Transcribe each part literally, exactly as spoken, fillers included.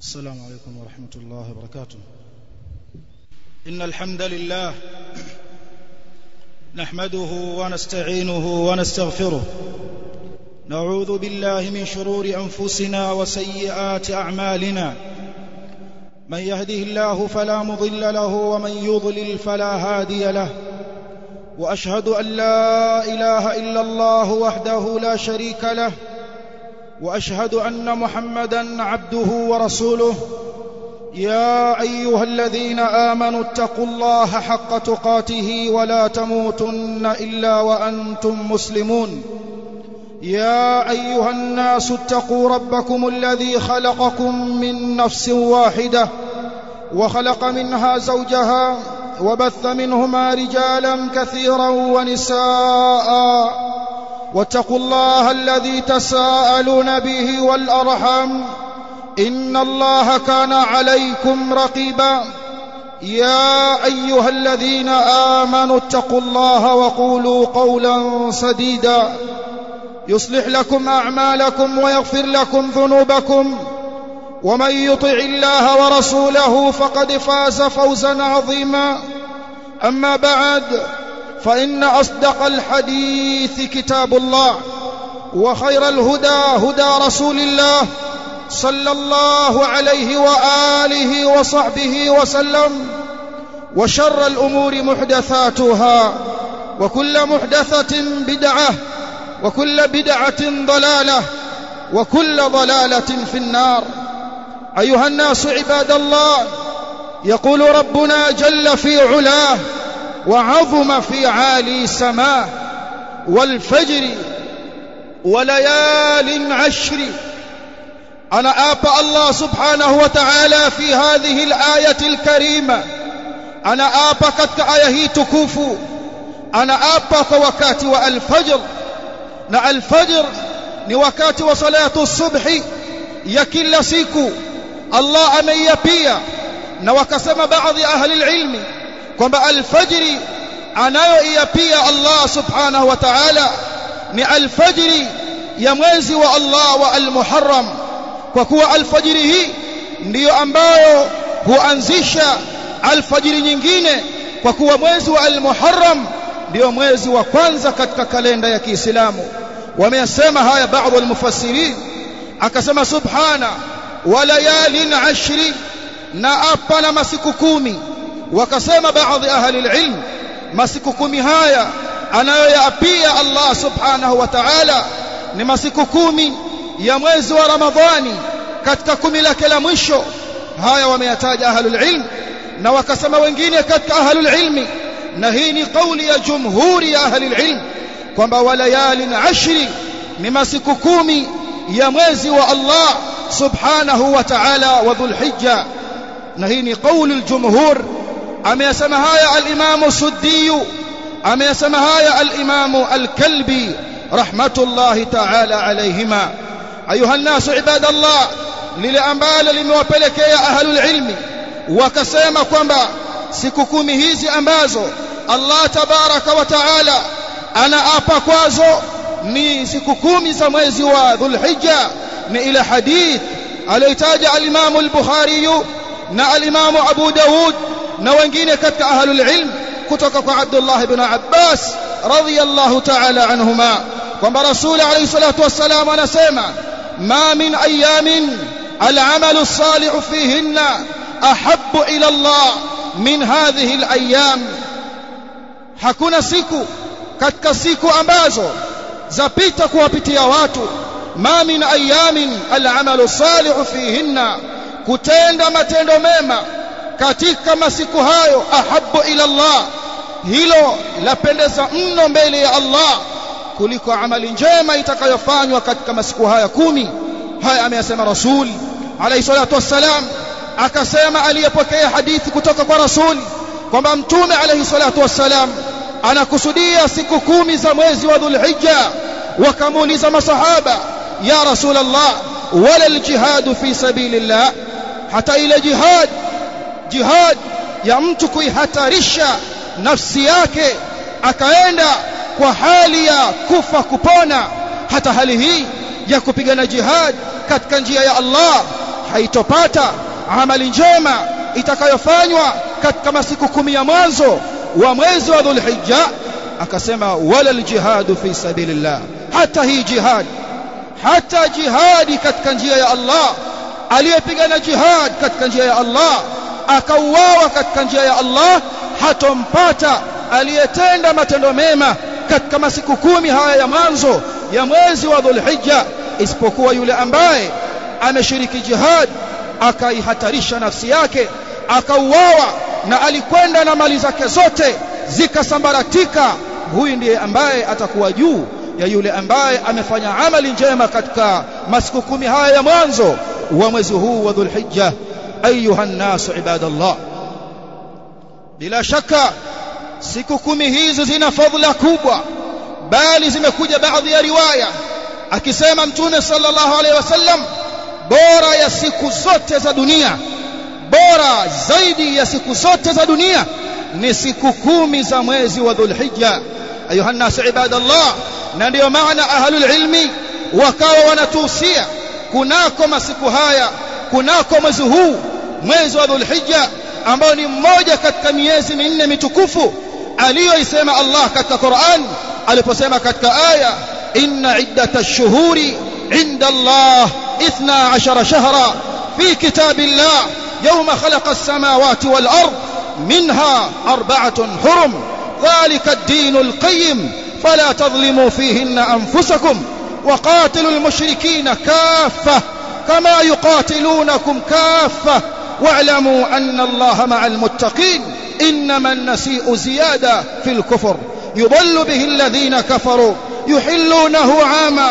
السلام عليكم ورحمة الله وبركاته. إن الحمد لله نحمده ونستعينه ونستغفره، نعوذ بالله من شرور أنفسنا وسيئات أعمالنا، من يهده الله فلا مضل له ومن يضلل فلا هادي له، وأشهد أن لا إله إلا الله وحده لا شريك له، وأشهد أن محمدًا عبده ورسوله. يا أيها الذين آمنوا اتقوا الله حق تقاته ولا تموتن إلا وأنتم مسلمون. يا أيها الناس اتقوا ربكم الذي خلقكم من نفس واحدة وخلق منها زوجها وبث منهما رجالا كثيرا ونساء، واتقوا الله الذي تساءلون به والأرحام إن الله كان عليكم رقيبا. يا أيها الذين آمنوا اتقوا الله وقولوا قولا سديدا يصلح لكم أعمالكم ويغفر لكم ذنوبكم، ومن يطع الله ورسوله فقد فاز فوزا عظيما. أما بعد، فإن أصدق الحديث كتاب الله، وخير الهدى هدى رسول الله صلى الله عليه وآله وصحبه وسلم، وشر الأمور محدثاتها، وكل محدثة بدعة، وكل بدعة ضلالة، وكل ضلالة في النار. أيها الناس عباد الله، يقول ربنا جل في علاه وعظم في عالي سماه: والفجر وليال عشر. أنا آبى الله سبحانه وتعالى في هذه الآية الكريمة، أنا آبى katika aya hii tukufu, أنا آبى kwa wakati wa alfajr. Na alfajr ni wakati wa salatu subhi ya kila siku. Allah ameyapia, na wakasema baadhi ahli ilmi kwamba alfajri anayoiyapia Allah subhanahu wa ta'ala ni alfajri ya mwezi wa Allah wa almuharram, kwa kuwa alfajri hii ndiyo ambayo huanzisha alfajri nyingine, kwa kuwa mwezi wa almuharram ndiyo mwezi wa kwanza katika kalenda ya Kiislamu. Wameyasema haya baadhi almufassirin, akasema subhana wa layalin ashri, na apa na masiku kumi. Wakasema baadhi ahli ilm, masiku kumi haya anayoyaapia Allah subhanahu wa ta'ala ni masiku kumi ya mwezi wa Ramadhani katika kumi lake la mwisho. Haya wameyataja ahli ilm, na wakasema wengine katika ahli ilmi, na hii ni kauli ya jumhuri ya ahli ilm, kwamba walayalin ashri ni masiku kumi ya mwezi wa Allah subhanahu wa ta'ala wa dhulhijja, na hii ni kauli aljumhur. ameyasema haya al-Imam Suddi, ameyasema haya al-Imam al-Kalbi rahmatullahi ta'ala alayhima. Ayuha an-nas ibadallah, lile ambalo limewapelekea ahlul ilmi wakasema kwamba siku kumi hizi ambazo Allah tabaraka wa ta'ala anaapa kwazo ni siku kumi za mwezi wa Dhulhijja, ni ila hadith aliyotaja al-Imam al-Bukhari na al-Imam Abu Daud na wengine katika ahlul ilm kutoka kwa Abdullah ibn Abbas radhiyallahu ta'ala anhuma, kwamba Rasul alayhi salatu wassalam anasema: ma min ayamin al-amalu as-salihu fihinna ahabbu ila Allah min hadhihi al-ayyam. Hakuna siku katika siku ambazo zapita kuwapitia watu, ma min ayamin al-amalu as-salihu fihinna, kutenda matendo mema katika masiku hayo, ahabbu ila Allah, hilo lapendeza mno mbele ya Allah kuliko amali njema itakayofanywa katika masiku haya kumi. Haya ameyasema Rasul alayhi salatu wassalam. Akasema aliyepokea hadithi kutoka kwa Rasul kwamba Mtume alayhi salatu wassalam anakusudia siku kumi za mwezi wa Dhulhijja. Wakamuuliza masahaba, ya Rasulullah, wala aljihad fi sabilillah, hata ile jihad jihad ya mtu kuihatarisha nafsi yake akaenda kwa hali ya kufa kupona, hata hali hii ya kupigana jihad katika njia ya Allah haitopata amali njema itakayofanywa katika masiku kumi ya mwanzo wa mwezi wa Dhulhijja. Akasema wala aljihadu fi sabilillah, hata hii jihad, hata jihadi katika njia ya Allah, aliyepigana jihad katika njia ya Allah akauawa katika njia ya Allah, hatompata aliyetenda matendo mema katika masiku kumi haya ya mwanzo ya mwezi wa Dhulhijja, isipokuwa yule ambaye ameshiriki jihad akaihatarisha nafsi yake akauawa na alikwenda na mali zake zote zikasambaratika. Huyu ndiye ambaye atakuwa juu ya yule ambaye amefanya amali njema katika masiku kumi haya ya mwanzo wa mwezi huu wa Dhulhijja. Ayuha nnasu ibadallah, bila shaka siku kumi hizi zina fadhila kubwa, bali zimekuja baadhi ya riwaya akisema Mtume sallallahu alaihi wasallam, bora ya siku zote za dunia, bora zaidi ya siku zote za dunia ni siku kumi za mwezi wa Dhulhijja. Ayuha nnasu ibadallah, na ndio maana ahlul ilmi wakawa wanatuhusia kunako masiku haya, kunako mwezi huu, mwezi wa Dhulhijja, ambao ni mmoja katika miezi minne mitukufu aliyoisema Allah katika Qur'an aliposema katika aya, inna iddatash shuhuri inda Allah ithna ashara shahra fi kitabillah yawma khalaqa as-samawati wal ard minha arba'atun hurum dhalika ad-dinul qayyim fala tadhlimu fihinna anfusakum وقاتلوا المشركين كافة كما يقاتلونكم كافة واعلموا أن الله مع المتقين إنما النسيء زيادة في الكفر يضل به الذين كفروا يحلونه عاما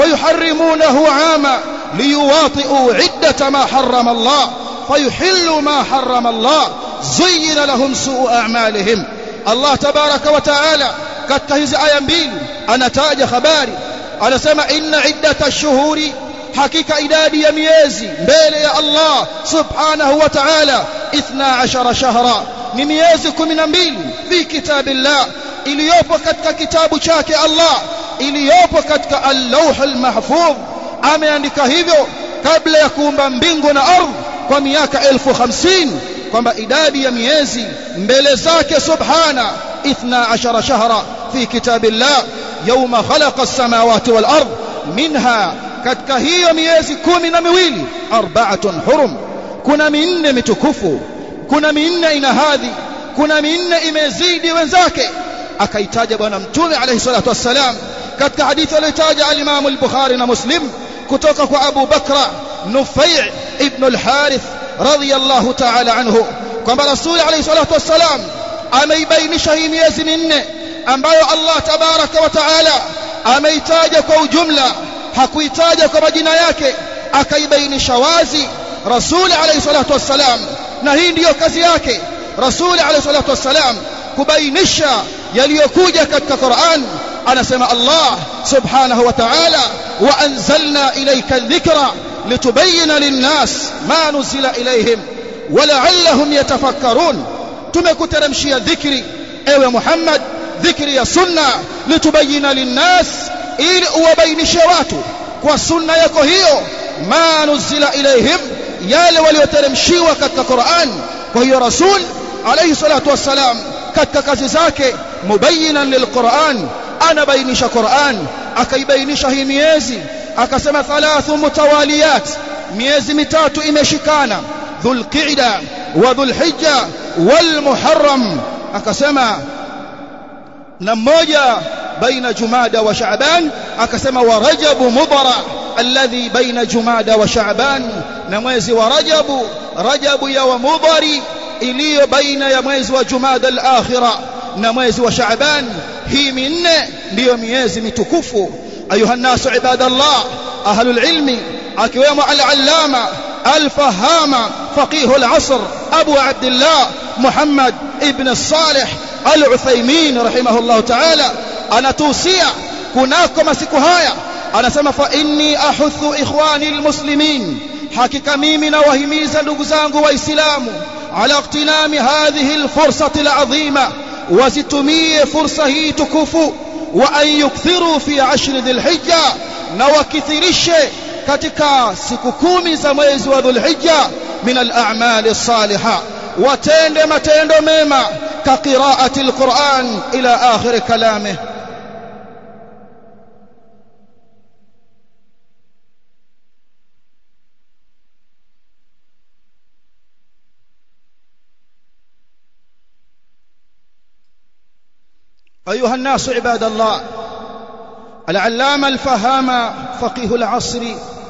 ويحرمونه عاما ليواطئوا عدة ما حرم الله فيحلوا ما حرم الله زين لهم سوء أعمالهم. الله تبارك وتعالى كتهز آية mbili anataja habari, anasema inna iddatash shuhuri, hakika idadi ya miezi mbele ya Allah subhanahu wa ta'ala ithna ashara shahra, ni miezi kumi na mbili fi kitabillah, iliyopo katika kitabu chake Allah, iliyopo katika al-lawh al-mahfuz. Ameandika hivyo kabla ya kuumba mbingu na ardhi kwa miaka elfu hamsini, kwamba idadi ya miezi mbele zake subhana ithna ashara shahra fi kitabillah yawma khalaqa as-samawati wal ard minha, katika hiyo miezi kumi na miwili arba'atun hurum, kuna minne mitukufu, kuna minne ina hadhi, kuna minne imezidi wenzake. Akaitaja bwana Mtume alayhi salatu wassalam katika hadithi aliyotaja al-Imam al-Bukhari na Muslim kutoka kwa Abu Bakra Nufai' ibn al-Harith radiyallahu ta'ala anhu, kwamba Rasul alayhi salatu wassalam ameibainisha hii miezi minne ambayo Allah tabaraka wa taala ameitaja kwa ujumla, hakuitaja kwa majina yake, akaibainisha wazi Rasul alayhi salatu wassalam. Na hii ndiyo kazi yake Rasul alayhi salatu wassalam, kubainisha yaliyokuja katika Qur'an. Anasema Allah subhanahu wa ta'ala, wa anzalna ilayka adh-dhikra litubayyana lin-nas ma nuzila ilayhim wa la'allahum yatafakkarun, tumekuteremshia dhikri ewe Muhammad, dhikri ya sunna, litubayyana lin-nas, ili uwabainishe watu kwa sunna yako hiyo, ma nuzila ilayhim, yale walioteremshiwa katika Qur'an. Kwa hiyo Rasul alayhi salatu wassalam katika kazi zake mubayyinan lilquran, anabainisha Qur'an, akaibainisha hii miezi, akasema thalathu mutawaliyat, miezi mitatu imeshikana, dhulqa'da wa dhulhijja wal muharram, akasema na mmoja baina jumada wa sha'ban, akasema wa rajabu mudara alladhi baina jumada wa sha'ban, na mwezi wa rajabu, rajabu ya wa mudari iliyo baina ya mwezi wa jumada al-akhira na mwezi wa sha'ban. Hii minne ndiyo miezi mitukufu. Ayuha nasu ibadallah, ahlul ilmi akiwemo al-allama al-fahama faqih al-asr Abu Abdullah Muhammad ibn Salih al-Uthaymeen rahimahullah ta'ala anatuhusia kunako masiku haya, anasema fa inni ahuthu ikhwani al-muslimin, hakika mimi nawahimiza ndugu zangu waislamu ala iqtinami hadhihi al-fursati al-azima, wazitumie fursa hii tukufu, wa an yukthiru fi ashri dhil hijja, na wakithirishe katika siku kumi za mwezi wa Dhulhijja min al-a'mal as-salihah watende matendo mema ka qira'ati al-Qur'an ila akhir kalamihi. أيها الناس عباد الله، العلامة الفهامة فقيه العصر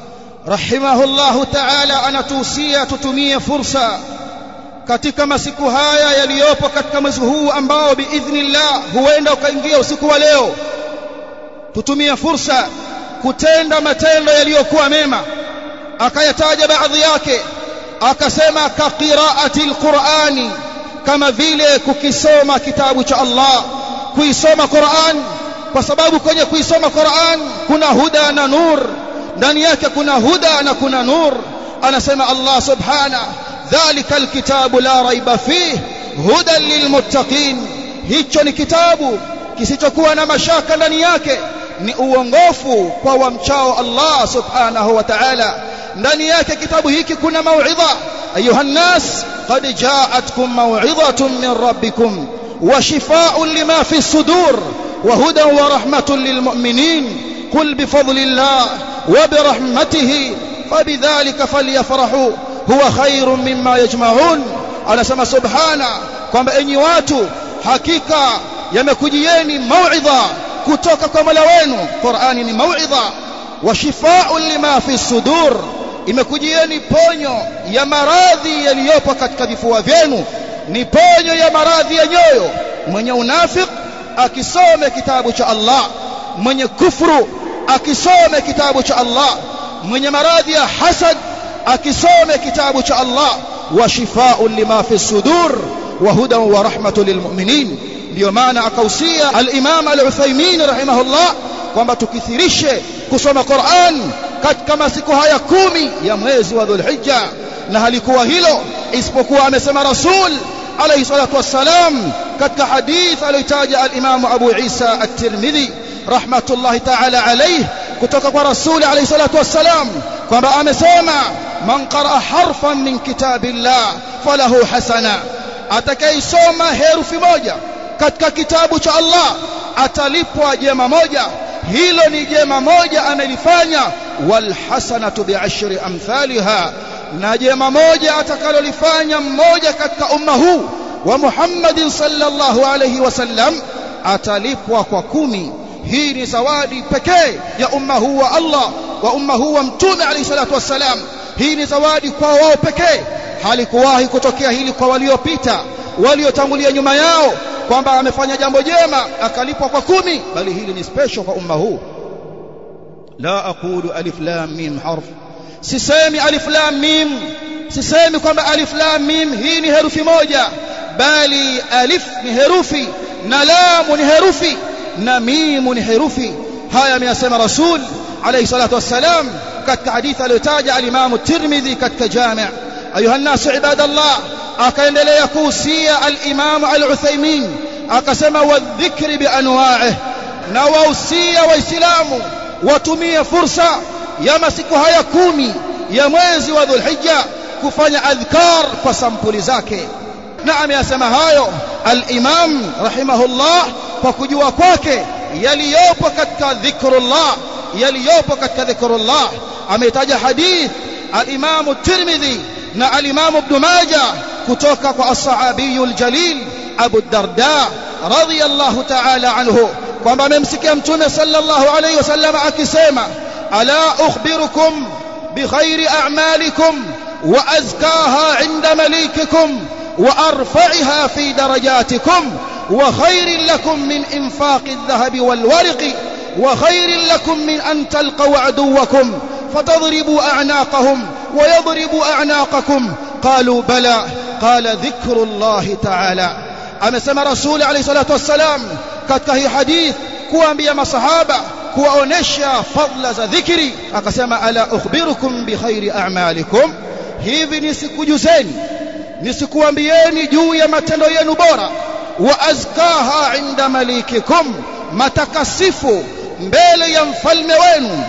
رحمه الله تعالى anatuhusia tutumie fursa katika masiku haya yaliyopo katika mwezi huu ambao biidhnillah huenda ukaingia usiku wa leo. Tutumie fursa kutenda matendo yaliyokuwa mema. Akayataja baadhi yake, akasema ka qiraati alqur'ani, kama vile kukisoma kitabu cha Allah, kuisoma Qur'an, kwa sababu kwenye kuisoma Qur'an kuna huda na nur, ndani yake kuna huda na kuna nur. Anasema Allah subhanahu, dhalika alkitabu la raiba fihi hudan lilmuttaqin, hicho ni kitabu kisichokuwa na mashaka ndani yake, ni uongofu kwa wamchao Allah subhanahu wa ta'ala. Ndani yake kitabu hiki kuna mauidha. Ayuha nnas, qad ja'atkum mau'izatun min rabbikum وشفاء لما في الصدور وهدى ورحمة للمؤمنين قل بفضل الله وبرحمته فبذلك فليفرحوا هو خير مما يجمعون. anasema subhana kwamba enyi watu, hakika yamekujieni mauidha kutoka kwa Mola wenu. Qur'ani ni mauidha. wa shifaa lima fi sudur, imekujieni ponyo ya maradhi yaliyopo katika vifua vyenu, ni ponyo ya maradhi ya nyoyo. Mwenye unafik akisome kitabu cha Allah, mwenye kufru akisome kitabu cha Allah, mwenye maradhi ya hasad akisome kitabu cha Allah. wa shifaa'u lima fi sudur wa hudan wa rahmatun lilmu'minin. Ndio maana akausia al-Imam al-Uthaymeen rahimahullah kwamba tukithirishe kusoma Qur'an katika masiku haya kumi ya mwezi wa Dhulhijja. Na halikuwa hilo isipokuwa amesema Rasul alayhi salatu wassalam katika hadith aliyotaja al-Imam Abu Isa at-Tirmidhi rahmatullahi ta'ala alayhi kutoka kwa Rasul alayhi salatu wassalam kwamba amesema, man qara'a harfan min kitabillah falahu hasana, atakayesoma herufi moja katika kitabu cha Allah atalipwa jema moja. Hilo ni jema moja amelifanya. wal hasanatu bi'ashri amthaliha, na jema moja atakalolifanya mmoja katika umma huu wa Muhammadin sallallahu alayhi wasallam atalipwa kwa kumi. Hii ni zawadi pekee ya umma huu wa Allah, wa umma huu wa Mtume alayhi salatu wassalam. Hii ni zawadi kwa wao pekee. Halikuwahi kutokea hili kwa waliopita, waliotangulia nyuma yao, kwamba amefanya jambo jema akalipwa kwa kumi, bali hili ni special kwa umma huu. La aqulu alif lam mim harf, sisemi alif lam mim, sisemi kwamba alif lam mim hii ni herufi moja, bali alif ni herufi na lam ni herufi na mim ni herufi. Haya ameyasema Rasul alayhi salatu wassalam katika hadithi aliyotaja al-Imam at-Tirmidhi katika Jami'. Ayuha an-nas ibadallah, akaendelea kuhusia al-Imam al-Uthaymeen akasema, wadhikri bi anwa'ihi, na wahusia waislamu watumie fursa ya masiku haya kumi ya mwezi wa Dhulhijja kufanya adhkar kwa sampuli zake. Na ameyasema hayo al-Imam rahimahullah kwa kujua kwake yaliyopo katika dhikrullah, yaliyopo katika dhikrullah. Ametaja hadith al-Imam at-Tirmidhi na al-Imam Ibn Majah kutoka kwa as-sahabiyul jalil Abu Darda radhiyallahu ta'ala anhu kwamba amemsikia Mtume sallallahu alayhi wasallam akisema, ala ukhbirukum bi khairi a'malikum wa azkaha 'inda malikikum wa arfa'iha fi darajatikum wa khairin lakum min infaqi adh-dhahabi wal warqi wa khairin lakum min an talqaw aduwakum fatadribu a'naqahum wa yadribu a'naqakum. qalu bala qala dhikrullahi ta'ala. Amesema Rasul alayhi salatu wassalam katika hii hadith kuambia masahaba, kuwaonesha fadla za dhikri, akasema, ala ukhbirukum bi khairi a'malikum, hivi nisikujuzeni, nisikuambieni juu ya matendo yenu bora, wa azkaha 'inda malikikum, matakasifu mbele ya mfalme wenu,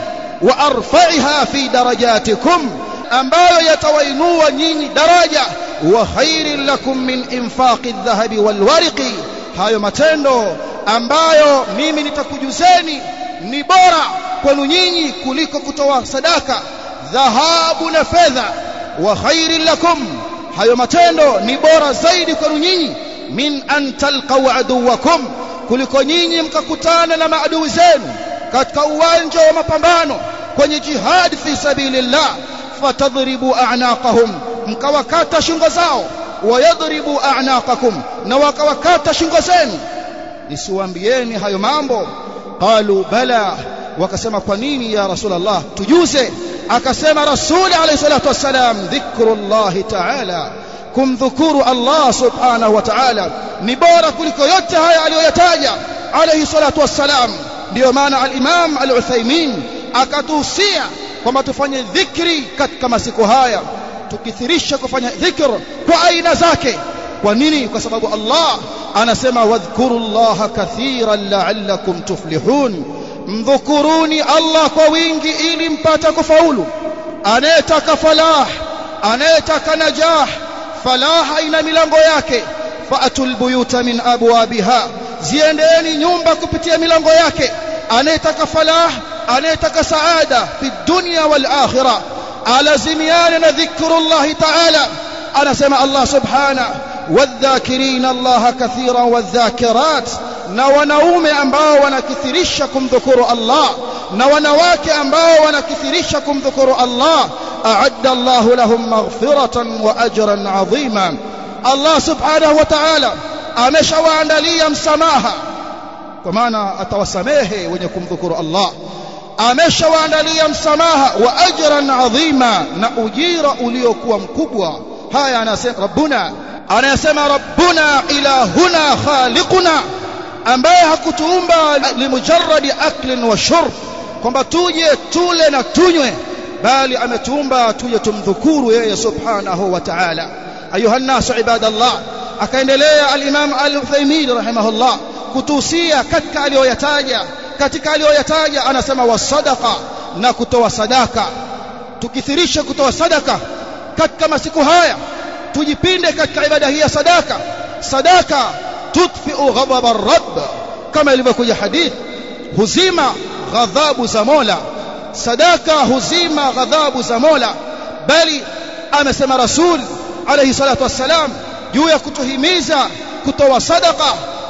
wa arfa'iha fi darajatikum, ambayo yatawainua nyinyi daraja, wa khairin lakum min infaqi adh-dhahabi wal warqi, hayo matendo ambayo mimi nitakujuzeni ni bora kwenu nyinyi kuliko kutoa sadaka dhahabu na fedha. Wa khairin lakum, hayo matendo ni bora zaidi kwenu nyinyi min an talqaw aduwakum, kuliko nyinyi mkakutana na maadui zenu katika uwanja wa mapambano kwenye jihad fi sabilillah, fatadribu a'naqahum, mkawakata shingo zao, wayadribu a'naqakum, na wakawakata shingo zenu. Nisiwaambieni hayo mambo? Qalu bala, wakasema kwa nini ya Rasulullah, tujuze. Akasema Rasul alayhi salatu wassalam, dhikrullahi ta'ala, kumdhukuru Allah subhanahu wa ta'ala ni bora kuliko yote haya aliyoyataja alayhi salatu wassalam. Ndio maana al-Imam al-Uthaymeen akatuhusia kwamba tufanye dhikri katika masiku haya, tukithirisha kufanya dhikr kwa aina zake. Kwa nini? Kwa sababu Allah anasema wadhkurullaha kathiran la'allakum tuflihun, mdhukuruni Allah kwa wingi ili mpate kufaulu. Anayetaka falah, anayetaka najah, falaha ina milango yake. Faatul buyuta min abwabiha, ziendeeni nyumba kupitia milango yake. Anayetaka falah, anayetaka saada fi dunya wal akhirah, alazimiana na dhikrullahi ta'ala. Anasema Allah subhanahu, wadhakirina Allah kathiran wadhakirat, na wanaume ambao wanakithirisha kumdhukuru Allah na wanawake ambao wanakithirisha kumdhukuru Allah, a'adda Allahu lahum maghfiratan wa ajran 'azima. Allah subhanahu wa ta'ala ameshawaandalia msamaha, kwa maana atawasamehe wenye kumdhukuru Allah. Ameshawaandalia msamaha wa ajran 'azima, na ujira uliokuwa mkubwa. Haya anasema Rabbuna, anasema Rabbuna ilahuna khaliquna, ambaye hakutuumba limujarradi aklin wa shurb, kwamba tuje tule na tunywe, bali ametuumba tuje tumdhukuru yeye subhanahu wa ta'ala. Ayuha nasu ibadallah, akaendelea al-Imam al-Uthaymeen rahimahullah kutuhusia katika aliyoyataja. Katika aliyoyataja anasema wasadaqa, na kutoa sadaka. Tukithirisha kutoa sadaka katika masiku haya, tujipinde katika ibada hii ya sadaka. Sadaka tudfi'u ghadab ar-rabb, kama ilivyokuja hadith, huzima ghadhabu za Mola. Sadaka huzima ghadhabu za Mola. Bali amesema Rasul alayhi salatu wassalam juu ya kutuhimiza kutoa sadaka,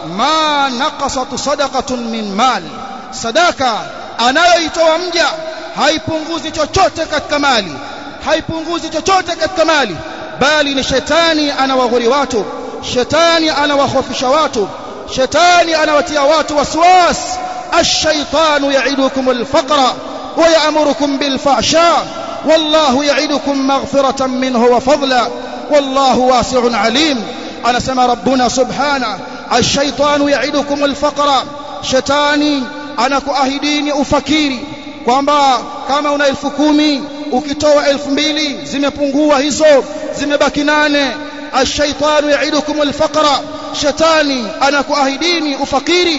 ma naqasat sadaqatun min mali, sadaka anayoitoa mja haipunguzi chochote katika mali, haipunguzi chochote katika mali, bali ni shetani anawaghuri watu, shetani anawahofisha watu, shetani anawatia watu waswas. ash-shaytanu ya'idukum al-faqra wa ya'murukum bil-fahsha, wallahu ya'idukum maghfiratan minhu wa fadla, wallahu wasi'un alim. Anasema Rabbuna subhanahu, ash-shaytanu ya'idukum al-faqra, shetani anakuahidini ufakiri, kwamba kama una elfu kumi ukitoa elfu mbili zimepungua, hizo zimebaki nane. ash-shaytanu ya'idukum al-faqra, shetani anakuahidini ufakiri.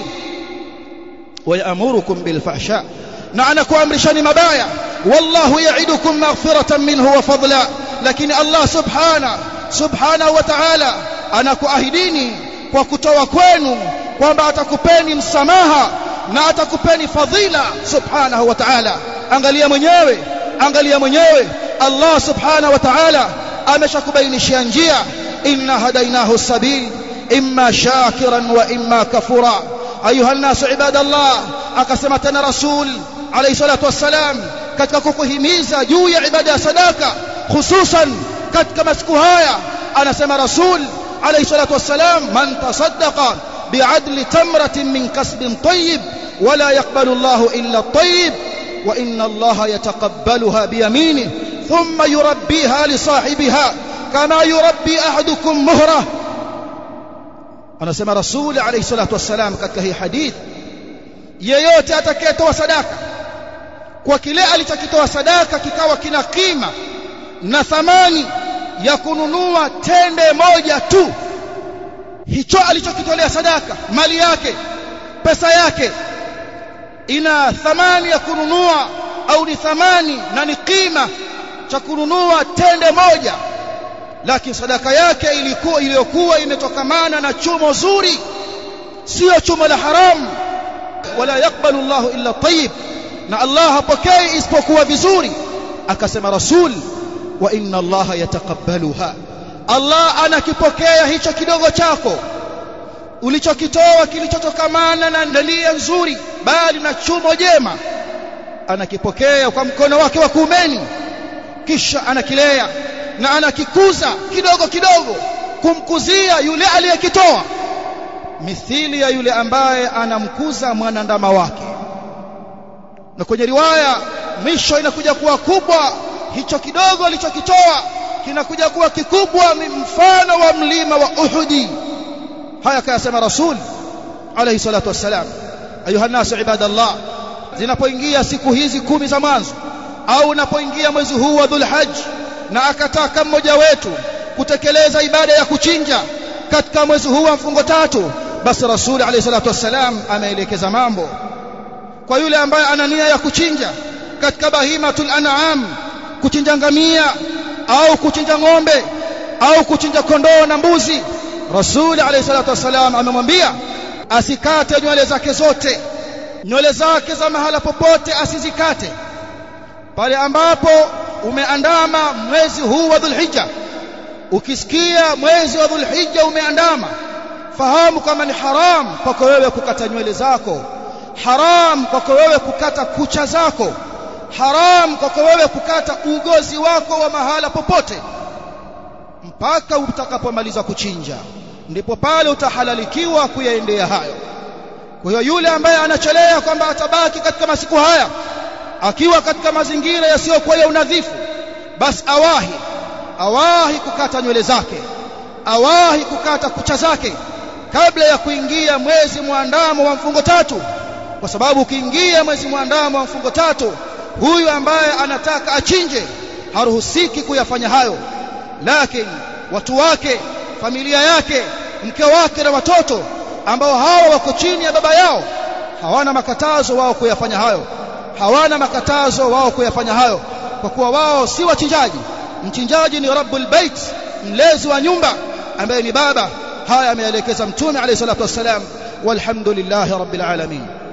Wa ya'murukum bil fahsha, na anakuamrishani mabaya. Wallahu ya'idukum maghfiratan minhu wa fadla, lakini Allah subhanahu subhanahu wa ta'ala anakuahidini kwa kutoa kwenu kwamba atakupeni msamaha na atakupeni fadhila subhanahu wa ta'ala. Angalia mwenyewe, angalia mwenyewe, Allah subhanahu wa ta'ala ameshakubainishia njia. inna hadainahu sabil imma shakiran wa imma kafura. Ayuha nasu ibadallah, akasema tena Rasul alayhi salatu wassalam katika kukuhimiza juu ya ibada ya sadaka, hususan katika masiku haya, anasema Rasul alayhi salatu wassalam, man tasaddaqa bi'adli tamratin min kasbin tayyib wala yaqbalu Allahu illa at-tayyib wa inna Allaha yataqabbaluha biyaminihi thumma yurabbiha li sahibiha kama yurabbi ahadukum muhrah. Anasema Rasul alayhi salatu wassalam katika hii hadith, yeyote atakayetoa sadaka kwa kile alichokitoa sadaka kikawa kina kima na thamani ya kununua tende moja tu, hicho alichokitolea sadaka, mali yake, pesa yake ina thamani ya kununua au ni thamani na ni kima cha kununua tende moja, lakini sadaka yake ilikuwa iliyokuwa imetokamana na chumo zuri, sio chumo la haramu. Wala yakbalu Allahu illa tayyib, na Allah hapokei isipokuwa vizuri. Akasema Rasul, wa inna Allaha yataqabbaluha, Allah anakipokea hicho kidogo chako ulichokitoa kilichotokamana na nia nzuri bali na chumo jema, anakipokea kwa mkono wake wa kuumeni, kisha anakilea na anakikuza kidogo kidogo kumkuzia yule aliyekitoa, mithili ya yule ambaye anamkuza mwanandama wake. Na kwenye riwaya misho inakuja kuwa kubwa, hicho kidogo alichokitoa kinakuja kuwa kikubwa mfano wa mlima wa Uhudi. Haya kayasema Rasul alayhi salatu wassalam. Ayuha nasu ibadallah, zinapoingia siku hizi kumi za mwanzo au unapoingia mwezi huu wa Dhulhajj na akataka mmoja wetu kutekeleza ibada ya kuchinja katika mwezi huu wa mfungo tatu, basi Rasul alayhi salatu wassalam ameelekeza mambo kwa yule ambaye ana nia ya kuchinja katika bahimatul an'am, kuchinja ngamia au kuchinja ng'ombe au kuchinja kondoo na mbuzi. Rasul alayhi salatu wasalam amemwambia asikate nywele zake zote, nywele zake za mahala popote asizikate. Pale ambapo umeandama mwezi huu wa Dhulhijja, ukisikia mwezi wa Dhulhijja umeandama, fahamu kama ni haram kwako wewe kukata nywele zako, haram kwako wewe kukata kucha zako, haram kwako wewe kukata ugozi wako wa mahala popote mpaka utakapomaliza kuchinja, ndipo pale utahalalikiwa kuyaendea hayo. Kwa hiyo yule ambaye anachelea kwamba atabaki katika masiku haya akiwa katika mazingira yasiyokuwa ya unadhifu, basi awahi awahi kukata nywele zake, awahi kukata kucha zake kabla ya kuingia mwezi muandamo wa mfungo tatu, kwa sababu ukiingia mwezi muandamo wa mfungo tatu, huyu ambaye anataka achinje haruhusiki kuyafanya hayo. Lakini watu wake, familia yake, mke wake na watoto ambao hao wako chini ya baba yao, hawana makatazo wao kuyafanya hayo, hawana makatazo wao kuyafanya hayo, kwa kuwa wao si wachinjaji. Mchinjaji ni Rabbul Bait, mlezi wa nyumba ambaye ni baba. Haya ameelekeza Mtume alayhi salatu wassalam. Walhamdulillahi rabbil alamin.